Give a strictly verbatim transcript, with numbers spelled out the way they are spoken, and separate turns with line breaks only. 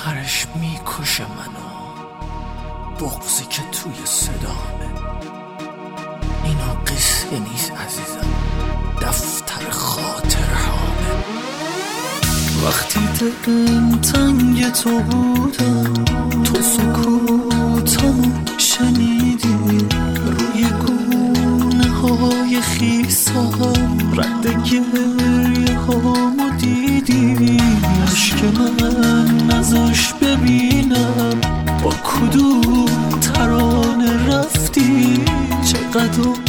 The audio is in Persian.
آخرش میکشه منو بغضی که توی صدامه. اینا قصه نیست عزیزم، دفتر خاطر هامه. وقتی دلم تنگ تو بودم، تو سکوتمو شنیدی، روی گونه های خیسم رد گریه هامو دیدی. عشق من نذاش ببینم با کدوم ترانه رفتی، چقدر